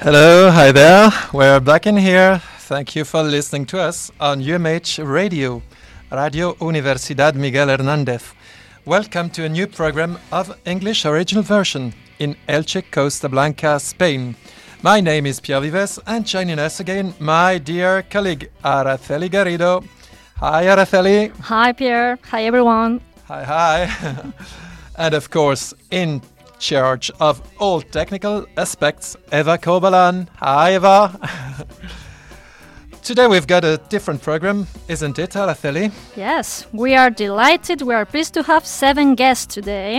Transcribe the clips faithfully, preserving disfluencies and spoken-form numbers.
Hello, hi there. We're back in here. Thank you for listening to us on U M H Radio, Radio Universidad Miguel Hernández. Welcome to a new program of English original version in Elche, Costa Blanca, Spain. My name is Pierre Vives, and joining us again, my dear colleague Araceli Garrido. Hi, Araceli. Hi, Pierre. Hi, everyone. Hi, hi. And of course, in charge of all technical aspects, Eva Kobalan. Hi, Eva. Today we've got a different program, isn't it, Araceli? Yes, we are delighted. We are pleased to have seven guests today.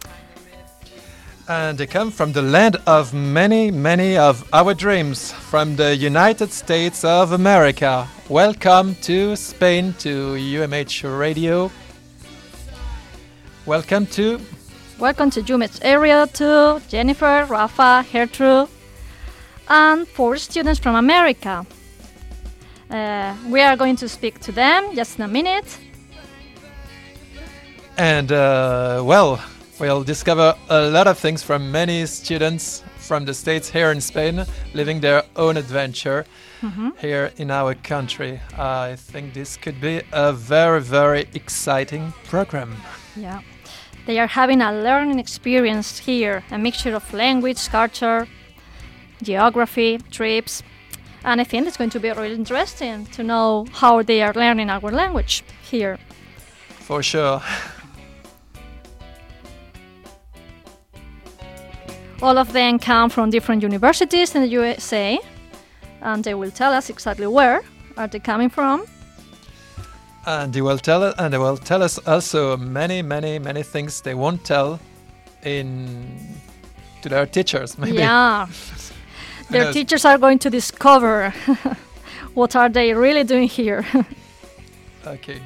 And they come from the land of many, many of our dreams, from the United States of America. Welcome to Spain, to U M H Radio. Welcome to... Welcome to U M H area to Jennifer, Rafa, Gertrude, and four students from America. Uh, we are going to speak to them just in a minute. And, uh, well, we'll discover a lot of things from many students from the States here in Spain, living their own adventure mm-hmm. here in our country. I think this could be a very, very exciting program. Yeah. They are having a learning experience here, a mixture of language, culture, geography, trips, and I think it's going to be really interesting to know how they are learning our language here. For sure. All of them come from different universities in the U S A, and they will tell us exactly where are they coming from. And they will tell and they will tell us also many, many, many things they won't tell in to their teachers. Maybe. Yeah, their teachers are going to discover what are they really doing here. Okay.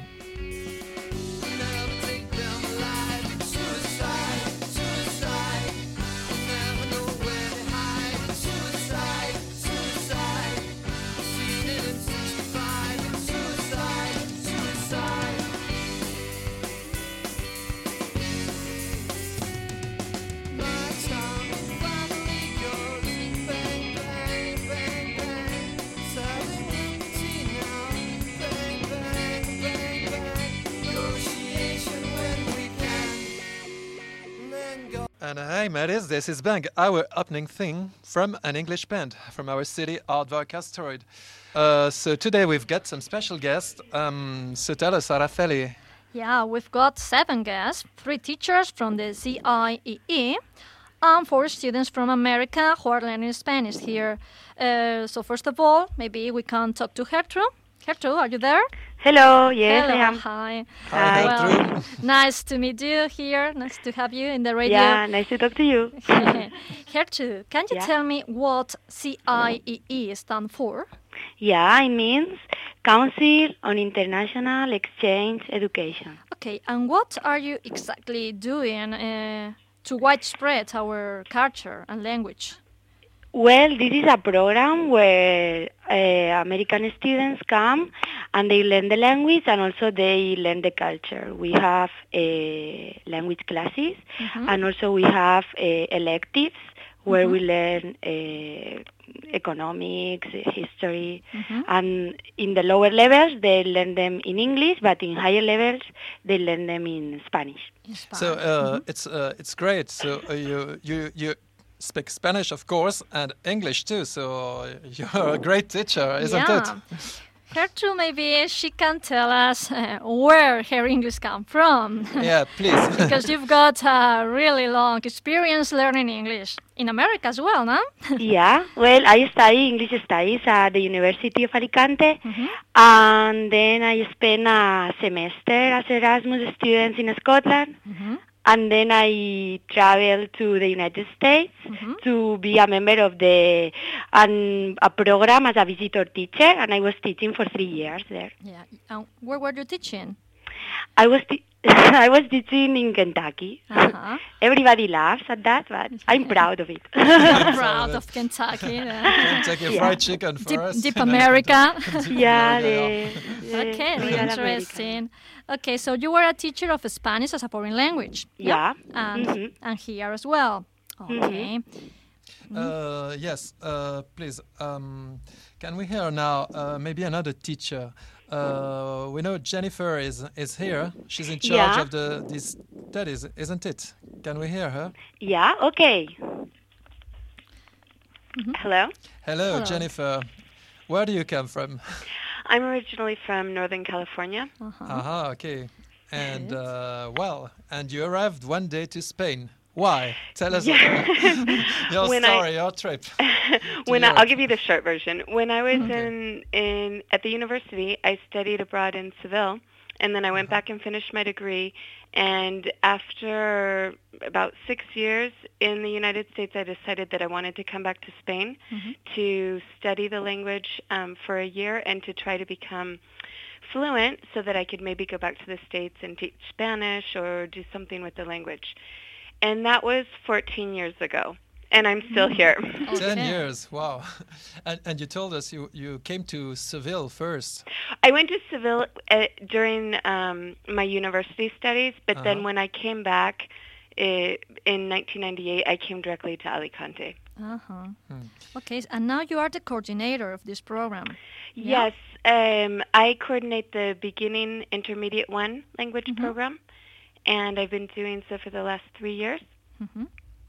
And hey, mateys, this is Bang, our opening thing from an English band from our city, Aardvark Asteroid. Uh, so today we've got some special guests. Um, so tell us, Araceli. Yeah, we've got seven guests, three teachers from the Z I E E, and four students from America who are learning Spanish here. Uh, so first of all, maybe we can talk to Gertrude. Gertrude, are you there? Hello, yes, Hello, I am. Hi. Hi, well, nice to meet you here. Nice to have you in the radio. Yeah, nice to talk to you. Gertrude, can you yeah. tell me what C I E E stands for? Yeah, it means Council on International Exchange Education. Okay, and what are you exactly doing uh, to widespread our culture and language? Well, this is a program where uh, American students come and they learn the language and also they learn the culture. We have uh, language classes mm-hmm. and also we have uh, electives where mm-hmm. we learn uh, economics, history, mm-hmm. and in the lower levels they learn them in English, but in higher levels they learn them in Spanish. In Spanish. So uh, mm-hmm. it's uh, it's great. So uh, you you you. speak Spanish, of course, and English too, so you're a great teacher, isn't yeah. it? Gertrude, maybe she can tell us uh, where her English comes from. Yeah, please. Because you've got a really long experience learning English. In America as well, no? Yeah, well, I study English studies at the University of Alicante, mm-hmm. and then I spent a semester as Erasmus student in Scotland. Mm-hmm. And then I traveled to the United States mm-hmm. to be a member of the um, a program as a visitor teacher, and I was teaching for three years there. Yeah. Um, where were you teaching? I was te- I was teaching in Kentucky. Uh-huh. Everybody laughs at that, but I'm proud of it. You're proud of Kentucky. Kentucky yeah. Fried Chicken for Deep, us. deep America. yeah. The, the okay, real interesting. American. Okay, so you were a teacher of Spanish as a foreign language. Yeah. And mm-hmm. and here as well. Okay. Mm-hmm. Uh, yes, uh, please. Um, can we hear now uh, maybe another teacher? Uh, we know Jennifer is is here. She's in charge Yeah. of the these studies, isn't it? Can we hear her? Yeah, okay. Hello? Hello, Hello. Jennifer. Where do you come from? I'm originally from Northern California. Uh-huh. Aha, okay. And Good. uh, well, and you arrived one day to Spain. Why? Tell us Yeah. your When I- story, your trip. when I, Europe. I'll give you the short version. When I was Okay. in, in at the university, I studied abroad in Seville, and then I went Uh-huh. back and finished my degree. And after about six years in the United States, I decided that I wanted to come back to Spain Mhm. to study the language um, for a year and to try to become fluent so that I could maybe go back to the States and teach Spanish or do something with the language. And that was fourteen years ago, and I'm still here. Ten Okay. years, wow. And, and you told us you, you came to Seville first. I went to Seville uh, during um, my university studies, but then Uh-huh. when I came back uh, in nineteen ninety-eight, I came directly to Alicante. Uh-huh. Hmm. Okay, s- and now you are the coordinator of this program. Yeah. Yes, um, I coordinate the beginning intermediate one language Mhm. program, and I've been doing so for the last three years. Mhm.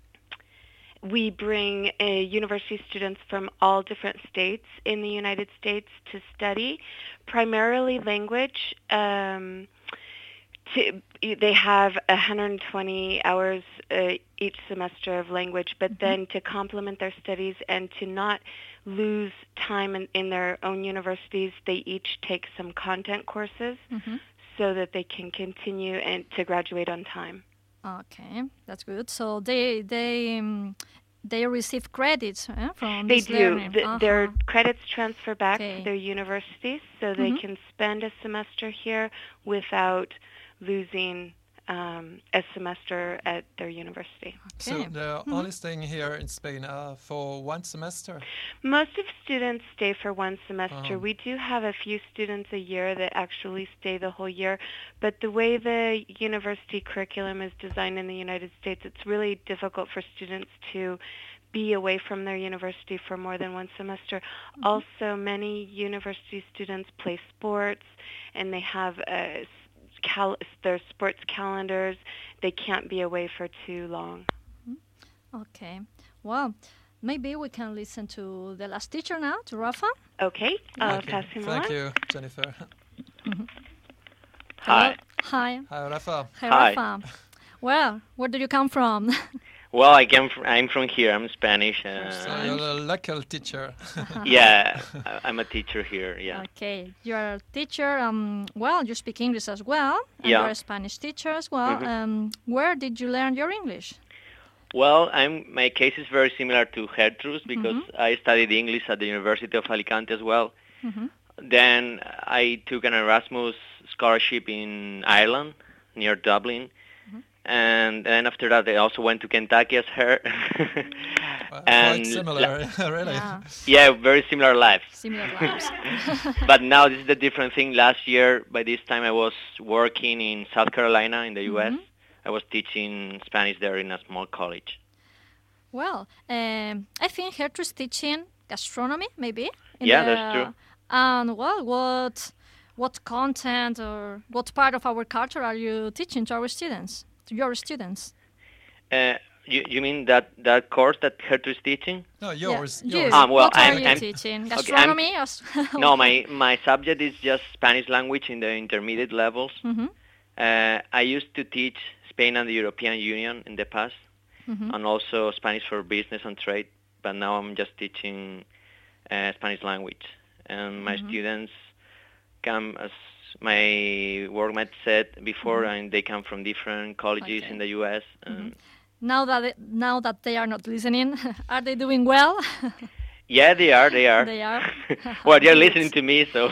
We bring uh, university students from all different states in the United States to study, primarily language. Um, to, they have one hundred twenty hours uh, each semester of language, but then to complement their studies and to not lose time in, in their own universities, they each take some content courses Mhm. so that they can continue and to graduate on time. Okay, that's good. So they they um, they receive credits eh, from They this do. learning. Th- Their Uh-huh. credits transfer back Okay. to their universities, so they Mhm. can spend a semester here without losing um, a semester at their university. So Okay. they're only staying here in Spain uh, for one semester. Most of students stay for one semester. Oh. We do have a few students a year that actually stay the whole year, but the way the university curriculum is designed in the United States, it's really difficult for students to be away from their university for more than one semester. Also, many university students play sports, and they have uh, s- cal- their sports calendars. They can't be away for too long. Okay. Well, maybe we can listen to the last teacher now, to Rafa. Okay, I'll Okay. pass him Thank on. you, Jennifer. Hi. Hi. Hi, Rafa. Hi, Hi. Rafa. Well, where do you come from? Well, I came from, I'm from here. I'm Spanish. So Uh, you're a local teacher. yeah, I- I'm a teacher here. Yeah. Okay, you're a teacher. Um, well, you speak English as well, and Yeah. you're a Spanish teacher as well. Mhm. Um, where did you learn your English? Well, I'm. My case is very similar to Gertrude's because Mhm. I studied English at the University of Alicante as well. Mhm. Then I took an Erasmus scholarship in Ireland, near Dublin. And then after that, I also went to Kentucky as her. Uh, And Quite similar, really. Yeah, Yeah, very similar lives. similar lives. But now this is the different thing. Last year, by this time, I was working in South Carolina in the U S. Mhm. I was teaching Spanish there in a small college. Well, um, I think Gertrude's teaching gastronomy, maybe. in Yeah, the- that's true. And well, what what content or what part of our culture are you teaching to our students, to your students? Uh, you, you mean that, that course that Gertrude is teaching? No, Yeah, yours. you. yours. Um, well, what are I'm- you I'm- teaching? I'm- Gastronomy? as- No, my, my subject is just Spanish language in the intermediate levels. Mhm, Uh, I used to teach Spain and the European Union in the past, mhm. and also Spanish for business and trade, but now I'm just teaching uh, Spanish language. And my Mhm. students come, as my workmate said before, Mhm. and they come from different colleges Okay. in the U S. And Now that it- now that they are not listening, are they doing well? Yeah, they are, they are. They are? Well, they're Good. listening to me, so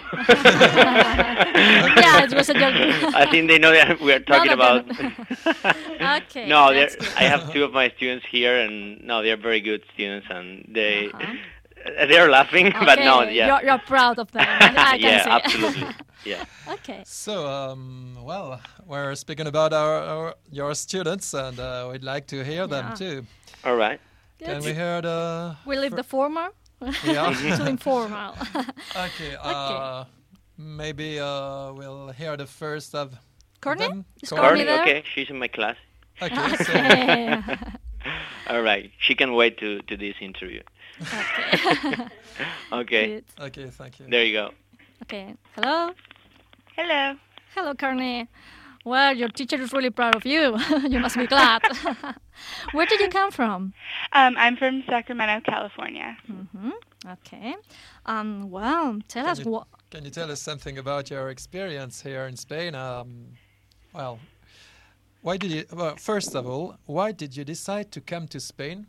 Yeah, it was a joke. I think they know that we are talking No, no, about. no. Okay, No, that's they're- good. I have two of my students here, and no, they're very good students, and they Uh-huh. they're laughing, but no, Okay, yeah, you're, you're proud of them. I can yeah, see. absolutely, yeah. Okay. So, um, well, we're speaking about our, our your students, and uh, we'd like to hear them Yeah. too. All right. Can we hear the... We leave the former Yeah. to informal. Okay, uh, maybe uh, we'll hear the first of Courtney? them. Is Courtney? Courtney Courtney, there? okay, she's in my class. Okay, so Okay. All right, she can wait to, to this interview. Okay. Okay, Good. okay, thank you. there you go. Okay. Hello. Hello. Hello, Courtney. Well, your teacher is really proud of you. You must be glad. Where did you come from? Um, I'm from Sacramento, California. hmm Okay. Um. Well, tell us Can you, what. can you tell us something about your experience here in Spain? Um, well, why did you? Well, first of all, why did you decide to come to Spain?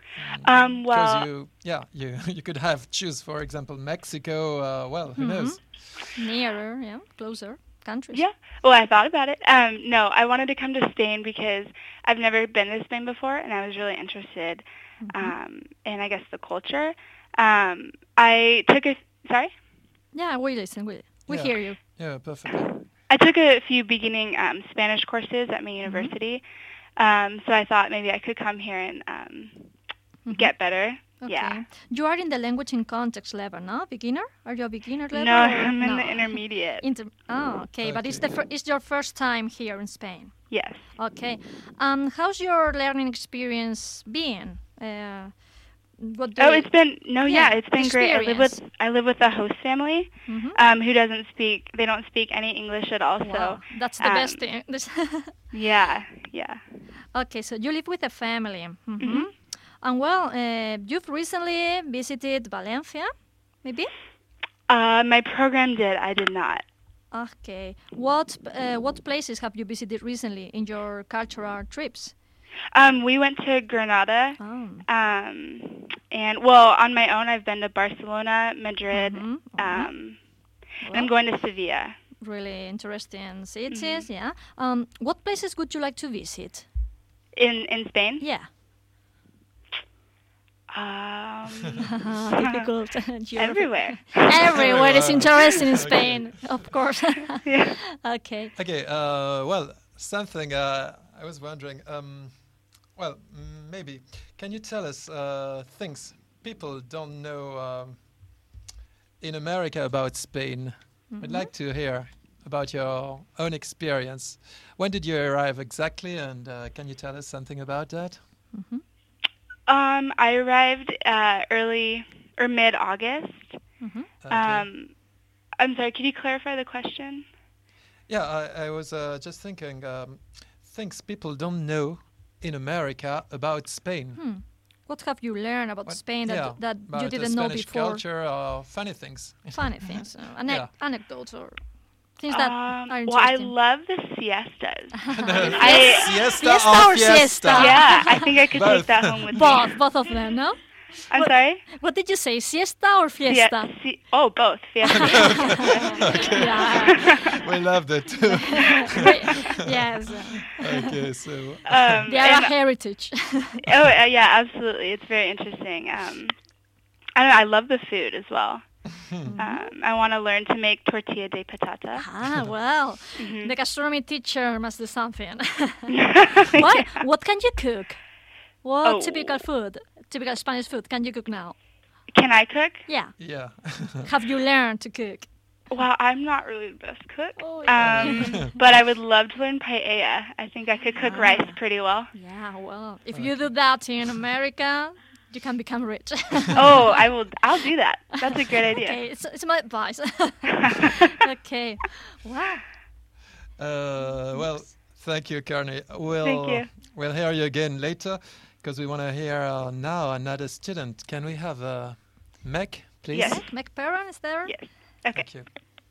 Um, Because well, you, yeah, you you could have choose, for example, Mexico. Uh, well, who knows? Nearer, yeah, closer countries. yeah. Well, I thought about it. Um, no, I wanted to come to Spain because I've never been to Spain before, and I was really interested um, in, I guess, the culture. Um, I took a sorry. Yeah, we listen. We we Yeah. hear you. Yeah, perfectly. I took a few beginning um, Spanish courses at my university, um, so I thought maybe I could come here and um, get better. Okay. Yeah. You are in the language in context level, no? Beginner? Are you a beginner level? No, or I'm in no? the intermediate. Inter- oh, okay. But it's the fir- it's your first time here in Spain. Yes. Okay. Um, how's your learning experience been? Uh, what do Oh, you- it's been no, yeah, Yeah, it's been great. I live with I live with a host family Mhm. um, who doesn't speak. They don't speak any English at all. Wow, So that's the um, best thing. This- yeah, yeah. okay, so you live with a family. hmm Mhm. And well, uh, you've recently visited Valencia, maybe? Uh, my program did. I did not. Okay. What uh, what places have you visited recently in your cultural trips? Um, we went to Granada. Oh. Um, and well, on my own, I've been to Barcelona, Madrid. Mhm, mhm. Um, and Well, I'm going to Sevilla. really interesting cities, Mm-hmm. yeah. Um, what places would you like to visit? In in Spain. Yeah. Um, Difficult. Geography. everywhere. Everywhere is Everywhere. interesting in Okay. Spain, of course. Yeah. Okay. Okay, uh, well, something uh, I was wondering. Um, well, mm, maybe can you tell us uh, things people don't know um, in America about Spain? I'd like to hear about your own experience. When did you arrive exactly, and uh, can you tell us something about that? Um, I arrived uh, early or mid-August. Mhm. Okay. Um, I'm sorry. Could you clarify the question? Yeah, I, I was uh, just thinking um, things people don't know in America about Spain. Hmm. What have you learned about What- Spain that, yeah, that about you the didn't know Spanish before? culture or funny things. Funny things, uh, ane- Yeah. anecdotes, or things that Um, are well, I interesting. love the siestas. The I- siesta Fiesta or or fiesta? siesta? Yeah, I think I could Both. take that home with me. Both, both of them, no? I'm sorry? What did you say, siesta or fiesta? Yeah, si- oh, both. Fiesta. Yeah. We loved it. Yes. Okay, so um, They are a and- heritage. oh, uh, yeah, absolutely. It's very interesting. Um, I don't know, I love the food as well. um, I want to learn to make tortilla de patata. Ah, well, Mhm. the gastronomy teacher must do something. Yeah. What? What can you cook? What Oh. typical food, typical Spanish food can you cook now? Can I cook? Yeah. yeah. Have you learned to cook? Well, I'm not really the best cook. Oh, yeah. Um, but I would love to learn paella. I think I could cook Ah. rice pretty well. Yeah, well, if you do that in America, you can become rich. Oh, I will. I'll do that. That's a great idea. Okay, it's, it's my advice. Okay. Wow. Uh, well, thank you, Carney. We'll, Thank you. We'll hear you again later because we want to hear uh, now another student. Can we have uh, Meg, please? Yes. Meg, Meg Perron is there? Yes. Okay. Thank you.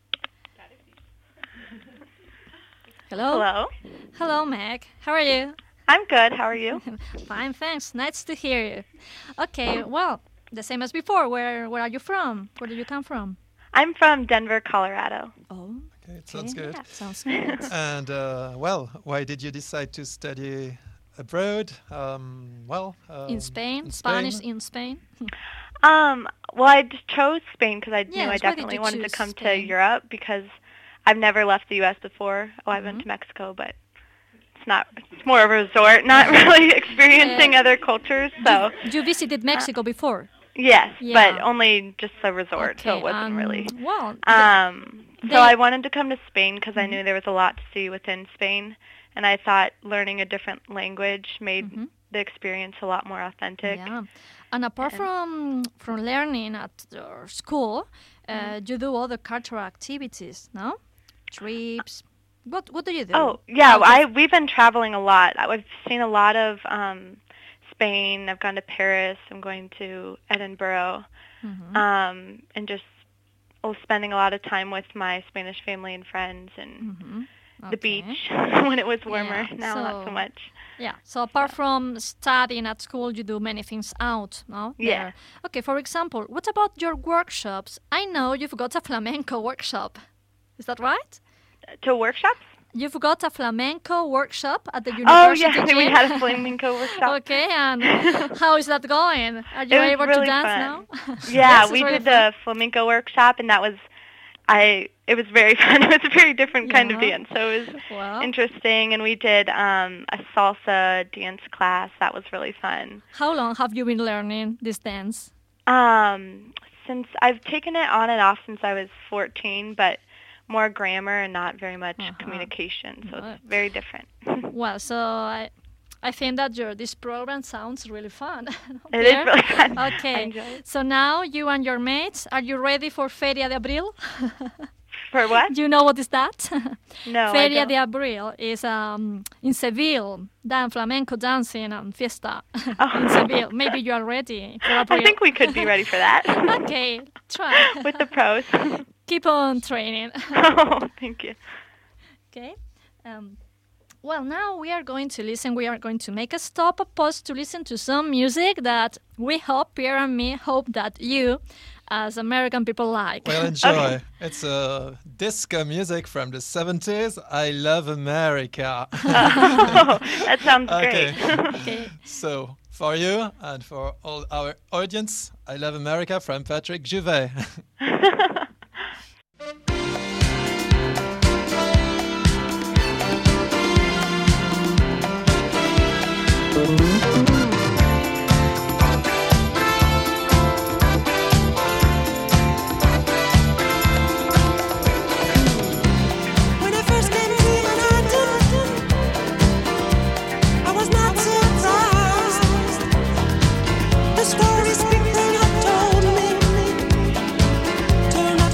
Hello. Hello. Hello, Meg. How are you? I'm good. How are you? Fine, thanks. Nice to hear you. Okay, well, the same as before. Where where are you from? Where do you come from? I'm from Denver, Colorado. Oh, Okay, it sounds okay. good. Yeah, sounds good. And uh, well, why did you decide to study abroad? Um, well, um, In Spain, in Spanish Spain? in Spain. Um, well, I just chose Spain because I knew Yes, I why did definitely you wanted to choose come Spain? to Europe because I've never left the U S before. Oh, I went Mhm. to Mexico, but it's not. It's more of a resort, not really experiencing Uh, other cultures. So You, you visited Mexico before? yes, Yeah. but only just a resort, so Okay, it wasn't um, really. Well, Um, so they- I wanted to come to Spain because I knew there was a lot to see within Spain, and I thought learning a different language made Mhm. the experience a lot more authentic. yeah. And apart And- from from learning at your school, uh, Mm-hmm. you do other cultural activities, no? Trips. What What do you do? Oh, yeah, Out of- I we've been traveling a lot. I- I've seen a lot of um, Spain. I've gone to Paris. I'm going to Edinburgh, Mhm. um, and just oh, spending a lot of time with my Spanish family and friends and Mhm. the Okay. beach when it was warmer. Yeah, Now not so- so much. Yeah. So apart from studying at school, you do many things out, no? Yeah. There. Okay. For example, what about your workshops? I know you've got a flamenco workshop. Is that right? To workshops? You've got a flamenco workshop at the Oh university. yeah, we gym? had a flamenco workshop. Okay, and how is that going? Are you It was able really to dance fun. now? Yeah, This is we really did fun. the flamenco workshop, and that was, I. It was very fun. It was a very different kind of Yeah. dance, so it was Well, interesting. And we did um, a salsa dance class. That was really fun. how long have you been learning this dance? Um, since I've taken it on and off since I was fourteen, but more grammar and not very much Uh-huh. communication, so Right. it's very different. Well, so I, I think that your this program sounds really fun. It is Yeah? really fun. I Okay, enjoy it. so now you and your mates, are you ready for Feria de Abril? For what? Do you know what is that? No, I Feria don't. de Abril is um, in Seville, dan flamenco dancing and fiesta Oh. in Seville. Maybe you are ready for I Abril. think we could be ready for that. Okay, try. With the pros. Keep on training. Oh, thank you. Okay. Um, well, now we are going to listen. We are going to make a stop, a pause to listen to some music that we hope, Pierre and me, hope that you, as American people, like. Well, enjoy. It's uh, disco music from the seventies. I love America. Oh, that sounds Okay. great. Okay. So, for you and for all our audience, I love America from Patrick Juvet. When I first came to Manhattan, I was not surprised. The stories people had told me turned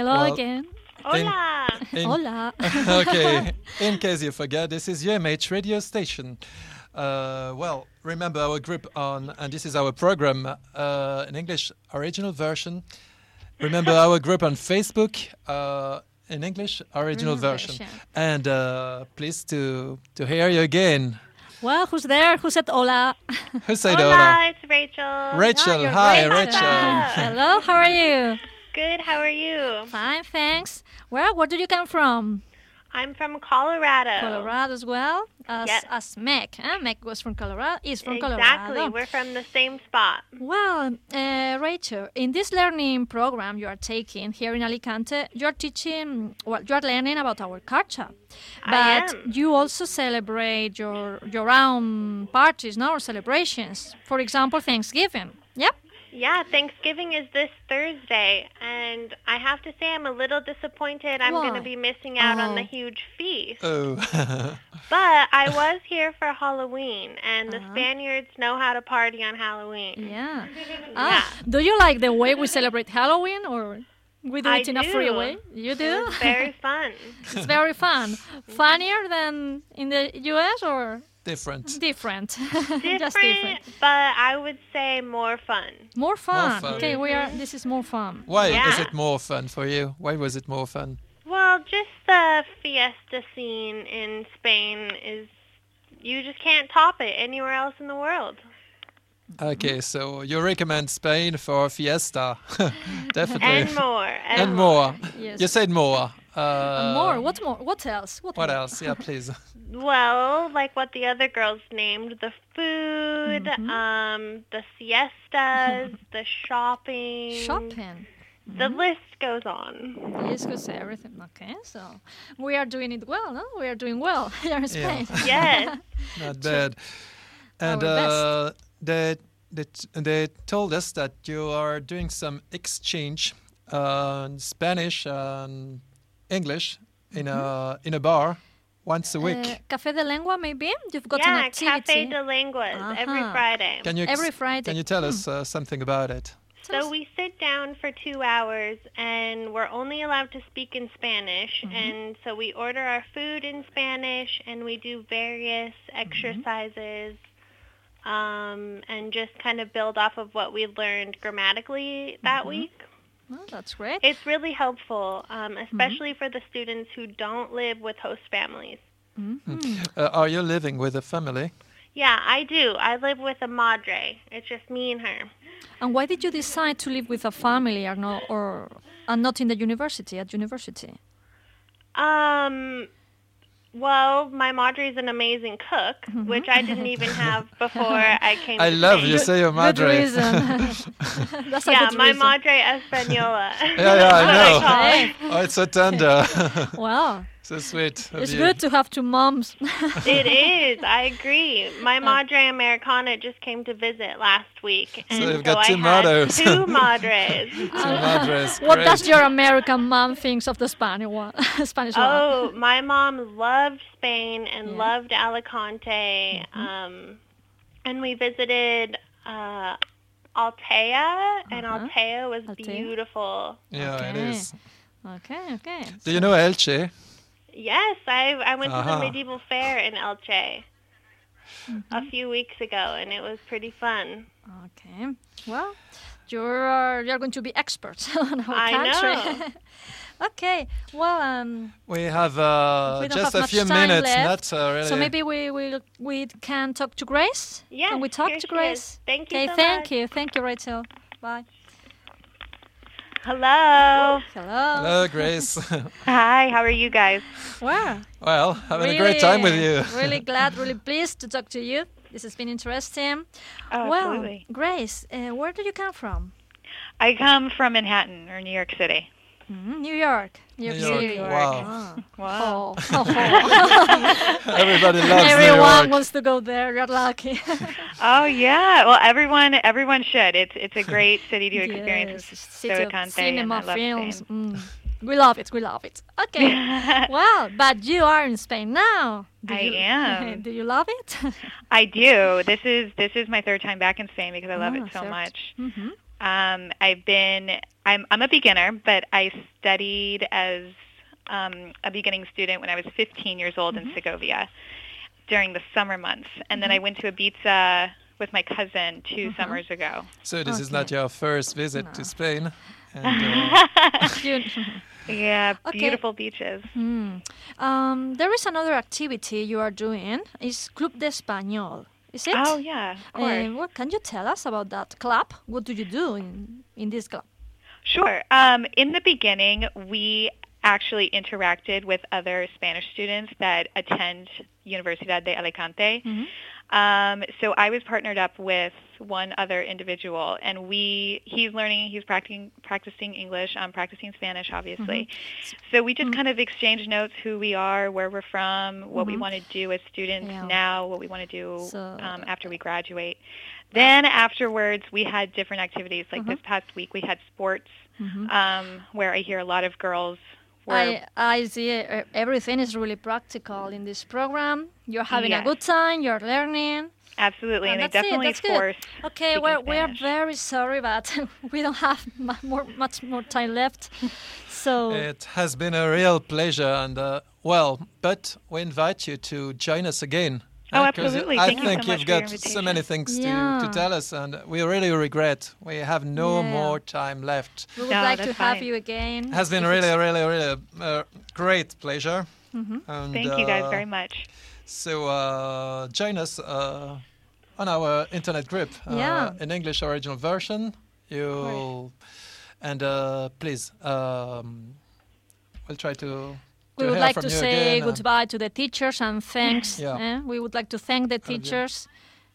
Hello Well, again. Hola. In- Hola. okay, in case you forget, this is U M H radio station. Uh, well, remember our group on, and this is our program, uh, in English original version. Remember our group on Facebook, uh, in English original Original version. version. And uh, pleased to to hear you again. Well, who's there? Who said hola? Who said Hola, hola? it's Rachel. Rachel, you're hi, Rachel. Rachel. Hello, how are you? Good, how are you? Fine, thanks. Where, where do you come from? I'm from Colorado. Colorado as well as, Yes. as Meg. Huh? Meg was from Colorado, is from Exactly, Colorado. we're from the same spot. Well, uh, Rachel, in this learning program you are taking here in Alicante, you are teaching, well, you are learning about our culture. I But am. you also celebrate your your own parties, no, or celebrations. For example, Thanksgiving. Yep. Yeah, Thanksgiving is this Thursday, and I have to say I'm a little disappointed I'm going Why? to be missing out on the Oh. huge feast. Oh, But I was here for Halloween, and the Uh-huh. Spaniards know how to party on Halloween. Yeah. Ah, do you like the way we celebrate Halloween, or we do I it in a free do. way? You do? It's very fun. It's very fun. Funnier than in the U S or different. different? Different, Just different. but I would say more fun. More fun. fun. Okay, we are. This is more fun. Why is Yeah. it more fun for you? Why was it more fun? Well, just the fiesta scene in Spain is, you just can't top it anywhere else in the world. Okay, so you recommend Spain for fiesta, definitely, And more. And, and more. Yes. You said more. Uh, And more. What more? What else? What, What more? else? Yeah, please. Well, like what the other girls named, the food, Mhm. um, the siestas, the shopping. Shopping. The list goes on. Yes, because everything. Okay, so we are doing it well, no? We are doing well here in Spain. Yes. Not bad. And Our best. uh, they, they they told us that you are doing some exchange, uh, Spanish and English in a in a bar once a week. Uh, Café de Lengua, maybe? You've got an Yeah, activity. Café de Lenguas every Uh-huh. Friday. Can you ex- every Friday. Can you tell us uh, something about it? So we sit down for two hours, and we're only allowed to speak in Spanish. And so we order our food in Spanish, and we do various exercises, um, and just kind of build off of what we learned grammatically that week. Oh, that's great. It's really helpful, um, especially for the students who don't live with host families. Uh, are you living with a family? Yeah, I do. I live with a madre. It's just me and her. And why did you decide to live with a family or not, or and not in the university? At university. Um, well, my madre is an amazing cook, which I didn't even have before I came I to love Spain. you say your Good madre. reason. That's a Yeah, good my reason. madre española. Yeah, yeah, I know. Hey, Oh, it's so tender. wow, So sweet. of it's you. good to have two moms. It is. I agree. My madre Americana just came to visit last week, and you've got I two had mothers. two madres. Two madres. What Great. does your American mom thinks of the Spanish one? Spanish one. Oh, my mom loved Spain and Yeah. loved Alicante, um, and we visited uh, Altea, and Uh-huh. Altea was Altea. beautiful. Yeah, it Okay. is. Okay, okay. Do you know Elche? Yes, I I went to Uh-huh. the medieval fair in Elche a few weeks ago, and it was pretty fun. Okay. Well, you're you're going to be experts on our I country. know. Okay. Well, um, We have uh, We don't just have a much few time minutes. left, Not uh, really. so maybe we we we can talk to Grace. Yes, Can we talk here to she Grace? is. Thank you Okay. so thank much. you. Thank you, Rachel. Bye. Hello. Hello. Hello, Grace. Hi, how are you guys? Well, well, having a great time with you. really glad, really pleased to talk to you. This has been interesting. Oh, well, absolutely. Grace, uh, where do you come from? I come from Manhattan or New York City. Mm, New York. New York New York. City. Wow. Ah. Wow. Oh, oh, oh. Everybody loves New Everyone York. wants to go there. You're lucky. Oh yeah. Well, everyone everyone should. It's it's a great city to experience. Yes, It's city so of Cante, cinema, and I love films. Spain. Mm. We love it. We love it. Okay. Well, but you are in Spain now. Do I you, am. Do you love it? I do. This is this is my third time back in Spain because I love Ah, it so third. much. Mhm. Um, I've been I'm I'm a beginner, but I studied as um, a beginning student when I was fifteen years old Mm-hmm. in Segovia during the summer months, and then I went to Ibiza with my cousin 2 Mm-hmm. summers ago. So this is Okay. not your first visit to No. Spain. And, uh, You- Yeah, Okay. beautiful beaches. Hmm. Um, there is another activity you are doing. It's Club de Español. Is it? Oh yeah, of course. Uh, what can you tell us about that club? What do you do in, in this club? Sure. Um, in the beginning, we actually interacted with other Spanish students that attend Universidad de Alicante. Um, so I was partnered up with one other individual, and we he's learning, he's practicing practicing English, I'm practicing Spanish, obviously. So we just kind of exchange notes, who we are, where we're from, what we want to do as students Yeah. now, what we want to do So- um, after we graduate. Then afterwards, we had different activities. Like this past week, we had sports, um, where I hear a lot of girls were I, I see uh, everything is really practical in this program. You're having a Yes. good time, you're learning. absolutely, and And they that's it, definitely that's good. force. Okay, speaking well, we are Spanish. very sorry, but we don't have mu- more, much more time left. So, It has been a real pleasure, and uh, well, but we invite you to join us again. Oh, uh, 'cause absolutely. I Thank you think so much you've for your got so invitation. many things to, Yeah. to tell us, and we really regret we have no Yeah. more time left. we would No, like to that's have fine. you again. It has been If really, it's- really, really a great pleasure. Mm-hmm. And, Thank you guys uh, very much. So uh, join us uh, on our internet group uh, Yeah. in English original version. You and uh, please, um, we'll try to. We to would hear like from to you say again, and- goodbye to the teachers and thanks. Yeah. eh? We would like to thank the bien. teachers.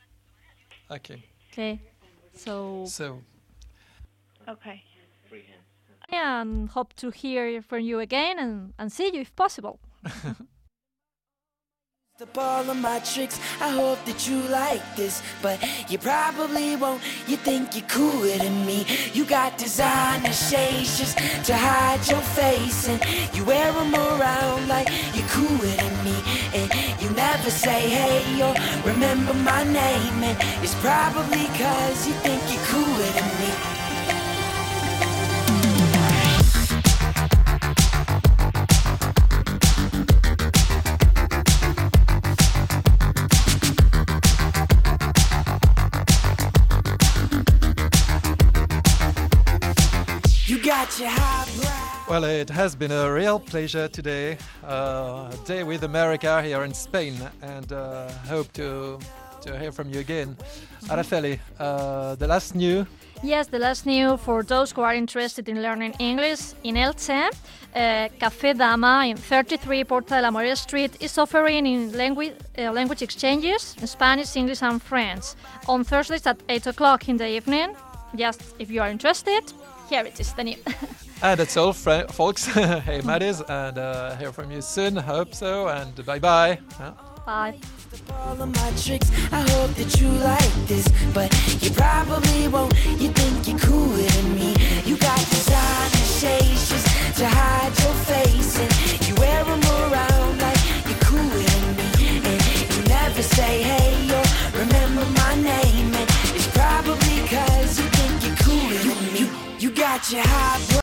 Okay, Okay, so so Okay. yeah, and hope to hear from you again and, and see you if possible. Up all of my tricks, I hope that you like this, but you probably won't. You think you're cooler than me. You got designer shades just to hide your face, and you wear them around like you're cooler than me. And you never say hey or remember my name, and it's probably cause you think you're cooler than me. You got your highbrow. well, it has been a real pleasure today. Uh, a day with America here in Spain, and uh, hope to to hear from you again. Araceli, uh, the last new. Yes, the last news for those who are interested in learning English in Elche, uh, Café Dama in thirty-three Porta de la Morera Street is offering in language, uh, language exchanges in Spanish, English and French on Thursdays at eight o'clock in the evening. Just if you are interested, here it is, the news. And that's all, fr- folks. Hey, Maddie, and uh, hear from you soon. Hope so, and bye bye. Bye. All of my tricks, I hope that you like this, but you probably won't. You think you're cooler than me. You got this